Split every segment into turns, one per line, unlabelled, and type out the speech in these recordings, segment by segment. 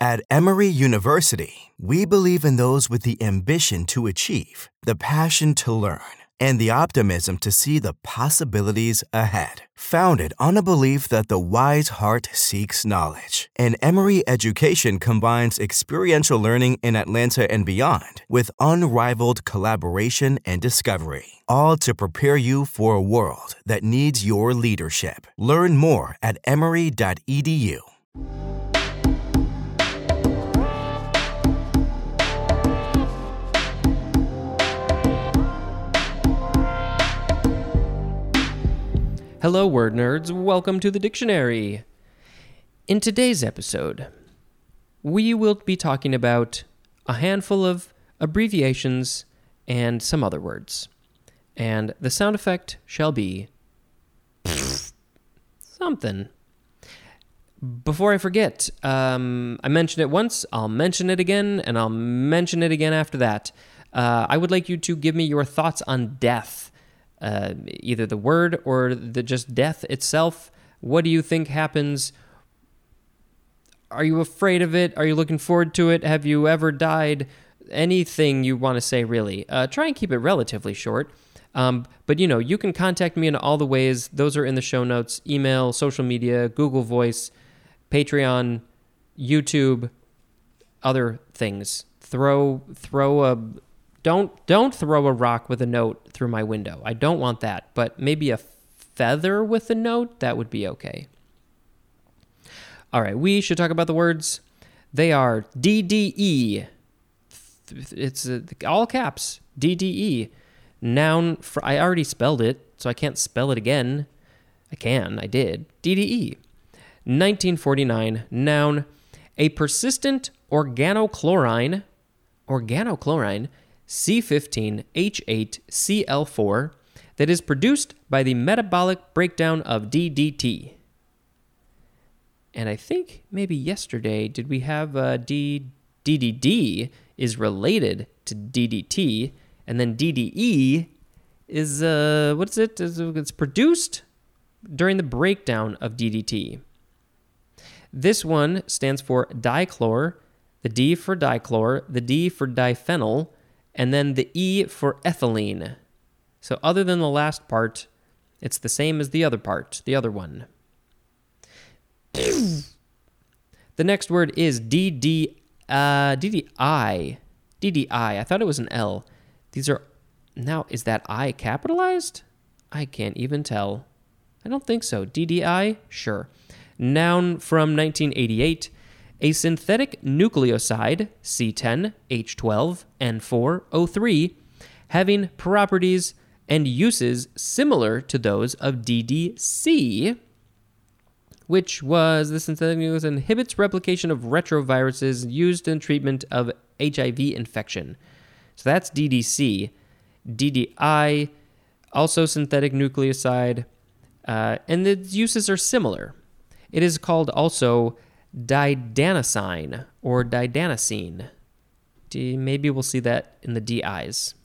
At Emory University, we believe in those with the ambition to achieve, the passion to learn, and the optimism to see the possibilities ahead. Founded on a belief that the wise heart seeks knowledge, and Emory education combines experiential learning in Atlanta and beyond with unrivaled collaboration and discovery, all to prepare you for a world that needs your leadership. Learn more at emory.edu.
Hello, word nerds. Welcome to the dictionary. In today's episode, we will be talking about a handful of abbreviations and some other words. And the sound effect shall be something. Before I forget, I mentioned it once, I'll mention it again, and I'll mention it again after that. I would like you to give me your thoughts on death. Either the word or just death itself. What do you think happens? Are you afraid of it? Are you looking forward to it? Have you ever died? Anything you want to say, really. Try and keep it relatively short. But, you can contact me in all the ways. Those are in the show notes. Email, social media, Google Voice, Patreon, YouTube, other things. Don't throw a rock with a note through my window. I don't want that. But maybe a feather with a note, that would be okay. All right, we should talk about the words. They are DDE. It's all caps. DDE. Noun. I already spelled it, so I can't spell it again. I did. DDE. 1949. Noun. A persistent organochlorine. C15H8Cl4 that is produced by the metabolic breakdown of DDT. And I think maybe yesterday did we have DDD is related to DDT, and then DDE is what's it? It's produced during the breakdown of DDT. This one stands for dichlor, the D for dichlor, the D for diphenyl, and then the E for ethylene. So other than the last part, it's the same as the other part, the other one. The next word is DDI. DDI. I thought it was an L. These are... Now, is that I capitalized? I can't even tell. I don't think so. DDI? Sure. Noun from 1988. A synthetic nucleoside, C10H12N4O3, having properties and uses similar to those of DDC, which was the synthetic nucleoside inhibits replication of retroviruses used in treatment of HIV infection. So that's DDC. DDI, also synthetic nucleoside, and the uses are similar. It is called also didanosine or didanosine. Maybe we'll see that in the DIs.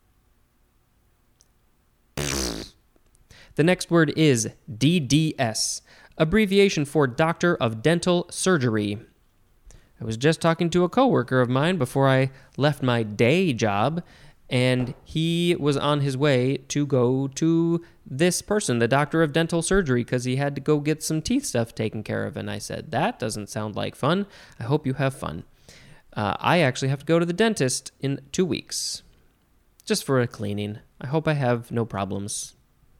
The next word is DDS, abbreviation for Doctor of Dental Surgery. I was just talking to a coworker of mine before I left my day job, and he was on his way to go to this person, the doctor of dental surgery, because he had to go get some teeth stuff taken care of. And I said, that doesn't sound like fun. I hope you have fun. I actually have to go to the dentist in 2 weeks, just for a cleaning. I hope I have no problems.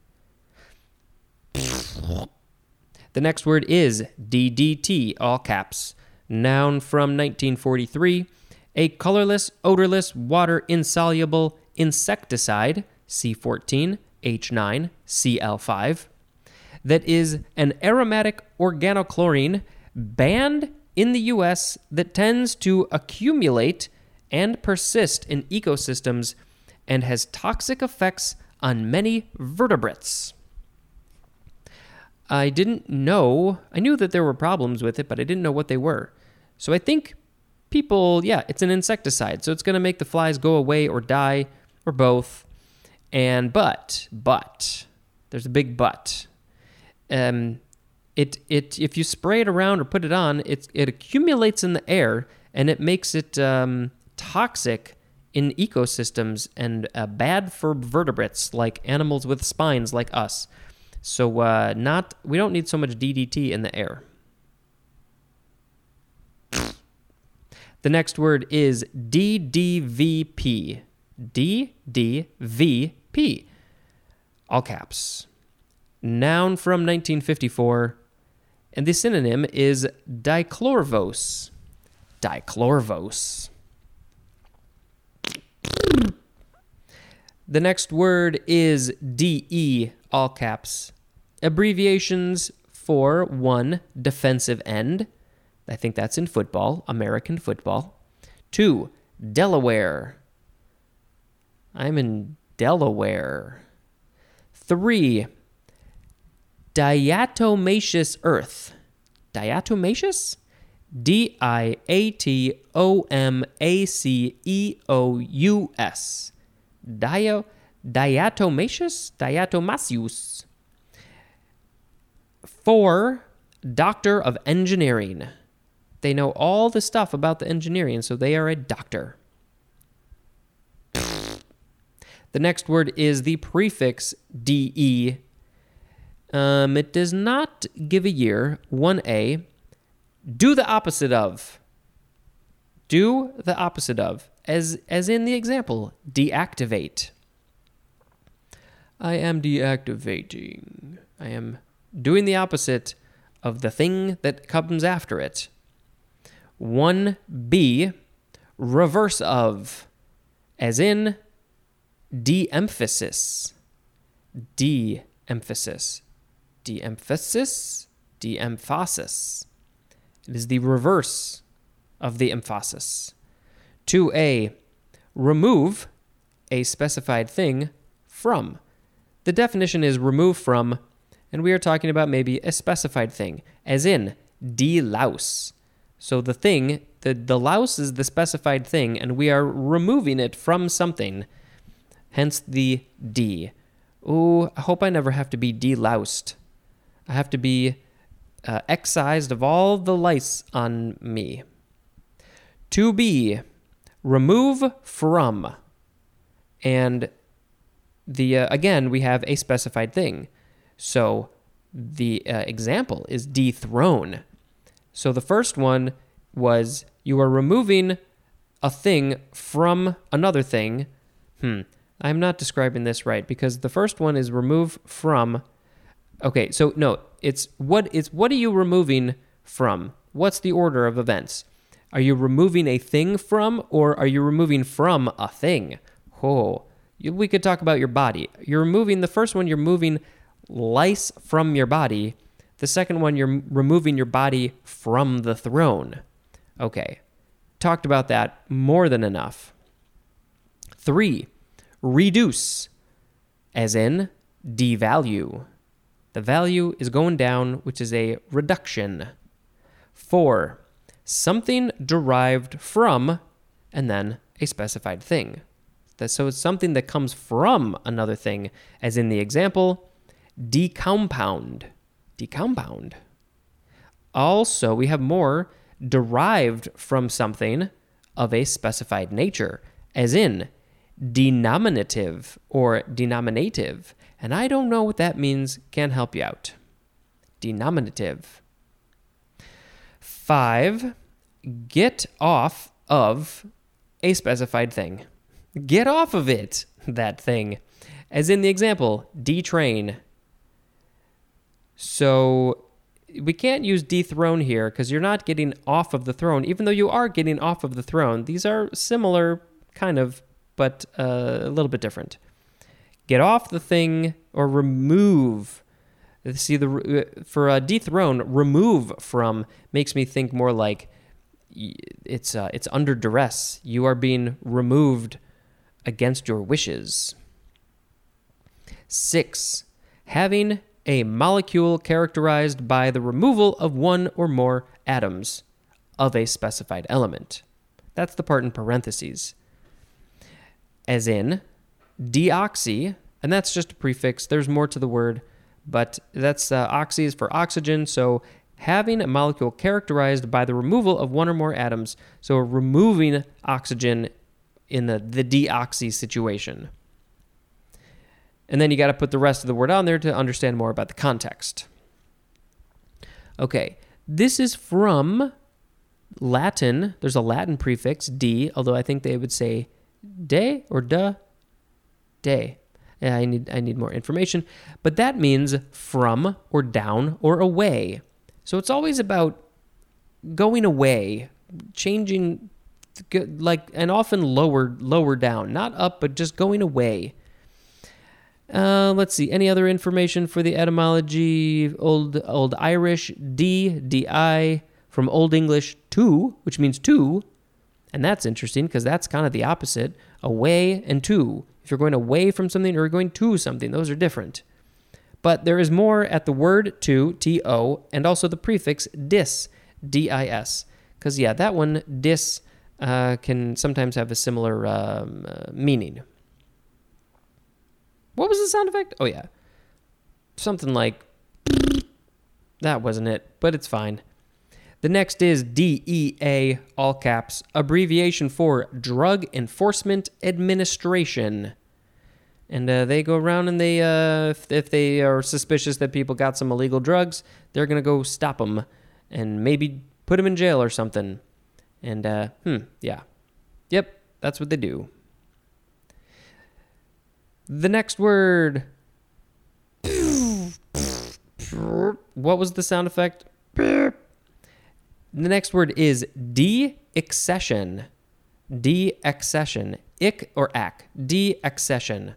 The next word is DDT, all caps. Noun from 1943. A colorless, odorless, water-insoluble insecticide, C14H9Cl5, that is an aromatic organochlorine banned in the U.S. that tends to accumulate and persist in ecosystems and has toxic effects on many vertebrates. I didn't know. I knew that there were problems with it, but I didn't know what they were. So I think people, it's an insecticide. So it's going to make the flies go away or die or both. And but, there's a big but. It if you spray it around or put it on, it accumulates in the air, and it makes it toxic in ecosystems and bad for vertebrates like animals with spines like us. So we don't need so much DDT in the air. The next word is DDVP. DDVP. All caps. Noun from 1954. And the synonym is dichlorvos. Dichlorvos. The next word is DE, all caps. Abbreviations for 1, defensive end. I think that's in football, American football. 2, Delaware. I'm in Delaware. 3, diatomaceous earth. Diatomaceous? Diatomaceous. Diatomaceous? Diatomaceous. 4, doctor of engineering. They know all the stuff about the engineering, so they are a doctor. The next word is the prefix DE. It does not give a year. 1A. Do the opposite of. Do the opposite of. As in the example, deactivate. I am deactivating. I am doing the opposite of the thing that comes after it. 1B, reverse of, as in de-emphasis. De-emphasis. De-emphasis. De-emphasis. It is the reverse of the emphasis. 2A, remove a specified thing from. The definition is remove from, and we are talking about maybe a specified thing, as in de-louse. So the thing, the louse is the specified thing, and we are removing it from something, hence the D. Ooh, I hope I never have to be de-loused. I have to be excised of all the lice on me. 2B, remove from. And again, we have a specified thing. So the example is dethrone. So the first one was you are removing a thing from another thing. I'm not describing this right because the first one is remove from. Okay, so no, it's what are you removing from? What's the order of events? Are you removing a thing from, or are you removing from a thing? We could talk about your body. You're removing the first one. You're moving lice from your body. The second one, you're removing your body from the throne. Okay, talked about that more than enough. 3, reduce, as in devalue. The value is going down, which is a reduction. 4, something derived from, and then a specified thing. So it's something that comes from another thing, as in the example, decompound. Decompound. Also, we have more derived from something of a specified nature, as in denominative or denominative. And I don't know what that means. Can help you out. Denominative. 5, get off of a specified thing. Get off of it, that thing. As in the example, detrain. So we can't use dethrone here because you're not getting off of the throne, even though you are getting off of the throne. These are similar, kind of, but a little bit different. Get off the thing or remove. See, for dethrone, remove from makes me think more like it's under duress. You are being removed against your wishes. 6, having a molecule characterized by the removal of one or more atoms of a specified element. That's the part in parentheses. As in, deoxy, and that's just a prefix. There's more to the word, but that's oxy is for oxygen, so having a molecule characterized by the removal of one or more atoms, so removing oxygen in the deoxy situation. And then you got to put the rest of the word on there to understand more about the context. Okay, this is from Latin. There's a Latin prefix, D, although I think they would say de or de. De. Yeah, I need more information. But that means from or down or away. So it's always about going away, changing, and often lower down. Not up, but just going away. Let's see. Any other information for the etymology? Old Irish, di, from Old English, to, which means to. And that's interesting because that's kind of the opposite. Away and to. If you're going away from something or going to something, those are different. But there is more at the word to, to, and also the prefix dis, dis. Because, that one, dis, can sometimes have a similar meaning. What was the sound effect? Oh, yeah. Something like, that wasn't it, but it's fine. The next is DEA, all caps, abbreviation for Drug Enforcement Administration. And they go around and they, if they are suspicious that people got some illegal drugs, they're going to go stop them and maybe put them in jail or something. And, yeah. Yep, that's what they do. The next word. What was the sound effect? The next word is deaccession. Deaccession. Ick or ack. Deaccession.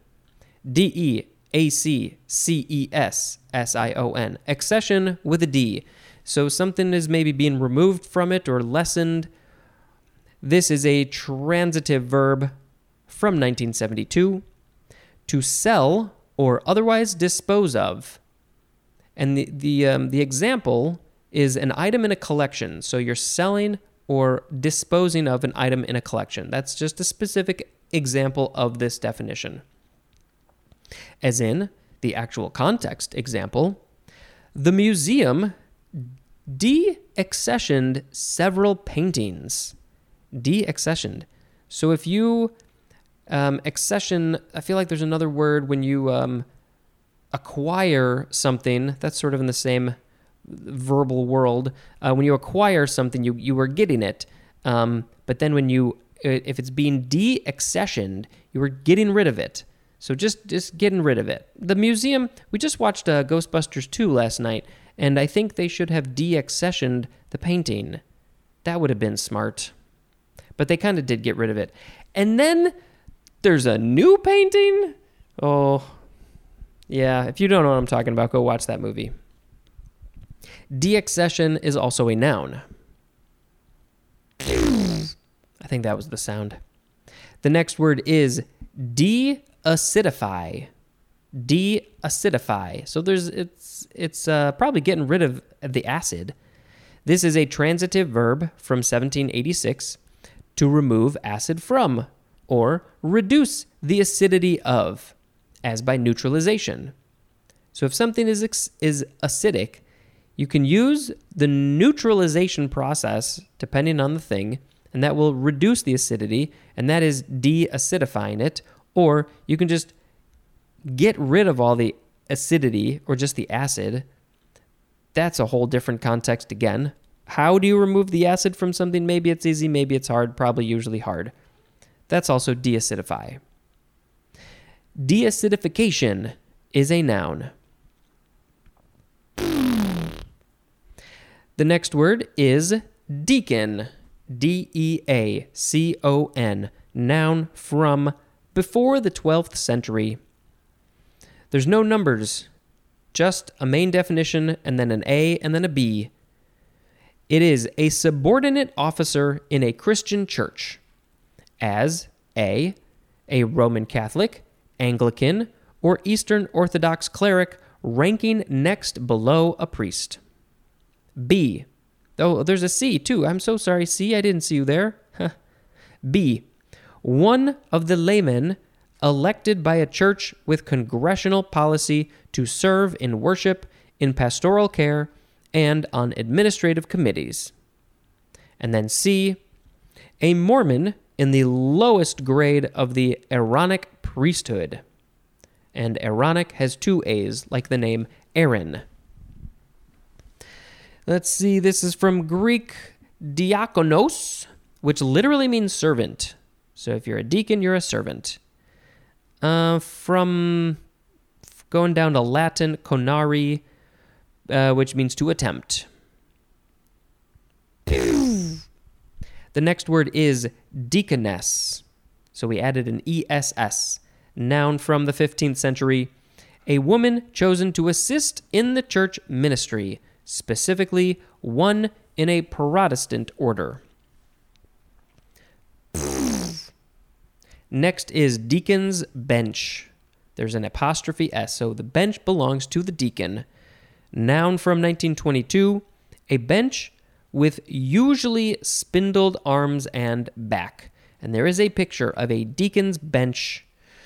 DEACCESSION. Accession with a D. So something is maybe being removed from it or lessened. This is a transitive verb from 1972. To sell or otherwise dispose of. And the example is an item in a collection. So you're selling or disposing of an item in a collection. That's just a specific example of this definition. As in the actual context example, the museum deaccessioned several paintings. Deaccessioned. So if you accession, I feel like there's another word when you acquire something. That's sort of in the same verbal world. When you acquire something, you are getting it. But then when if it's being deaccessioned, you are getting rid of it. So just getting rid of it. The museum, we just watched Ghostbusters 2 last night, and I think they should have deaccessioned the painting. That would have been smart. But they kind of did get rid of it. And then there's a new painting? Oh, yeah. If you don't know what I'm talking about, go watch that movie. Deaccession is also a noun. I think that was the sound. The next word is deacidify. Deacidify. So it's probably getting rid of the acid. This is a transitive verb from 1786, to remove acid from, or reduce the acidity of, as by neutralization. So if something is acidic, you can use the neutralization process, depending on the thing, and that will reduce the acidity, and that is deacidifying it, or you can just get rid of all the acidity, or just the acid. That's a whole different context again. How do you remove the acid from something? Maybe it's easy, maybe it's hard, probably usually hard. That's also deacidify. Deacidification is a noun. The next word is deacon. D-E-A-C-O-N. Noun from before the 12th century. There's no numbers, just a main definition and then an A and then a B. It is a subordinate officer in a Christian church, as A Roman Catholic, Anglican, or Eastern Orthodox cleric ranking next below a priest. B. Oh, there's a C too. I'm so sorry, C. I didn't see you there. B. One of the laymen elected by a church with congressional policy to serve in worship, in pastoral care, and on administrative committees. And then C, a Mormon in the lowest grade of the Aaronic priesthood. And Aaronic has 2 A's, like the name Aaron. Let's see, this is from Greek diakonos, which literally means servant. So if you're a deacon, you're a servant. From going down to Latin, conari, which means to attempt. The next word is deaconess. So we added an ESS. Noun from the 15th century. A woman chosen to assist in the church ministry, specifically one in a Protestant order. Next is deacon's bench. There's an apostrophe S, so the bench belongs to the deacon. Noun from 1922, a bench with usually spindled arms and back. And there is a picture of a deacon's bench.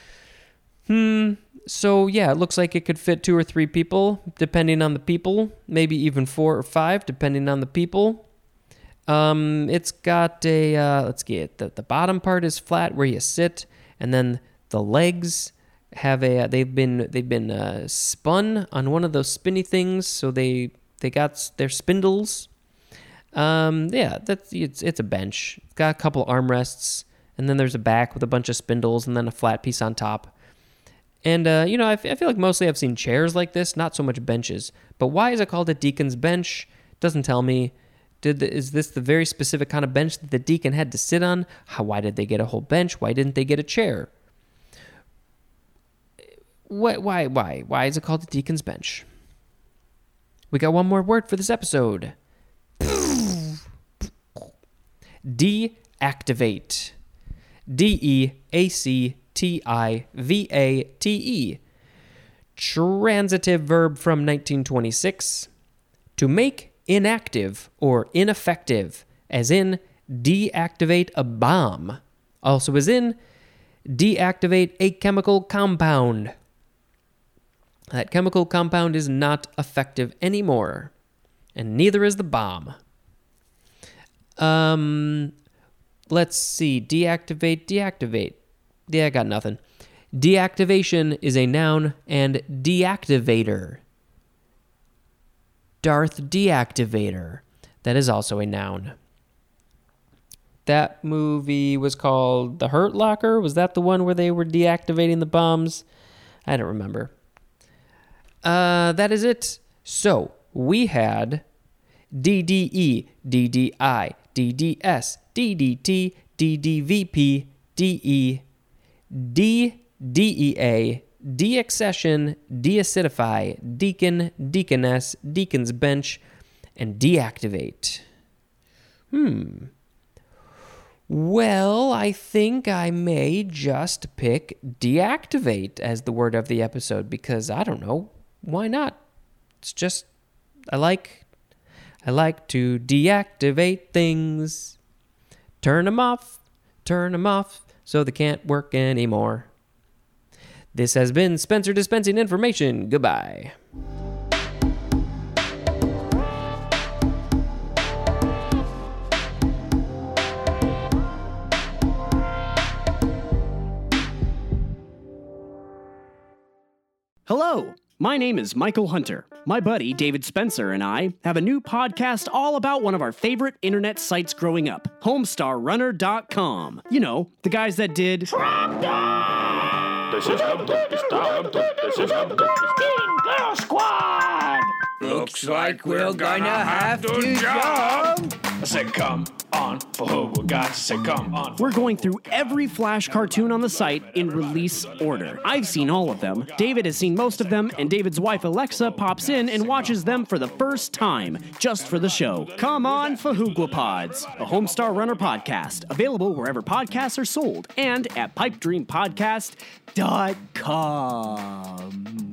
So yeah, it looks like it could fit 2 or 3 people, depending on the people. Maybe even 4 or 5, depending on the people. It's got a, let's get the bottom part is flat where you sit, and then the legs have a, they've been spun on one of those spinny things, so they got their spindles. Yeah, it's a bench. It's got a couple armrests, and then there's a back with a bunch of spindles, and then a flat piece on top. And, I feel like mostly I've seen chairs like this, not so much benches. But why is it called a deacon's bench? Doesn't tell me. Is this the very specific kind of bench that the deacon had to sit on? Why did they get a whole bench? Why didn't they get a chair? Why is it called a deacon's bench? We got one more word for this episode. Deactivate. Deactivate. Transitive verb from 1926. To make inactive or ineffective, as in deactivate a bomb. Also as in deactivate a chemical compound. That chemical compound is not effective anymore, and neither is the bomb. Let's see. Deactivate. Yeah, I got nothing. Deactivation is a noun, and deactivator. Darth Deactivator. That is also a noun. That movie was called The Hurt Locker. Was that the one where they were deactivating the bombs? I don't remember. That is it. So, we had DDE, DDI, DDS, DDT, DDVP, DE, DEA, deaccession, deacidify, deacon, deaconess, deacon's bench, and deactivate. Well, I think I may just pick deactivate as the word of the episode because I don't know. Why not? It's just, I like to deactivate things. Turn them off so they can't work anymore. This has been Spencer Dispensing Information. Goodbye.
Hello, my name is Michael Hunter. My buddy David Spencer and I have a new podcast all about one of our favorite internet sites growing up, HomestarRunner.com. You know, the guys that did
The system is down. The system is Teen Girl Squad. Looks like we're gonna have to jump. I said, come on, for who we got to say, come on.
We're going through every Flash cartoon on the site in release order. I've seen all of them. David has seen most of them, and David's wife Alexa pops in and watches them for the first time, just for the show. Come on, Fahoogwapods, a Homestar Runner podcast, available wherever podcasts are sold, and at pipedreampodcast.com.